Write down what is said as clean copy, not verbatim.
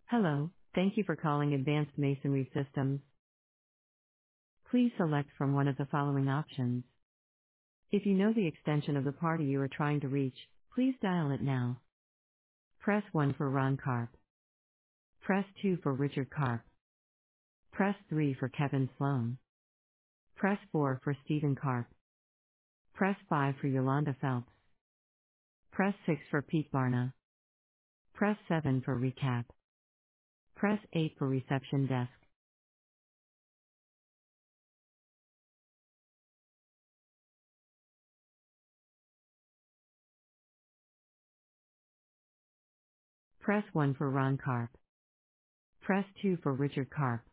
Hello, thank you for calling Advanced Masonry Systems. Please select from one of the following options. If you know the extension of the party you are trying to reach, please dial it now. Press 1 for Ron Karp. Press 2 for Richard Karp. Press 3 for Kevin Sloan. Press 4 for Stephen Karp. Press 5 for Yolanda Phelps. Press 6 for Pete Barna. Press 7 for Recap. Press 8 for Reception Desk. Press 1 for Ron Karp. Press 2 for Richard Karp.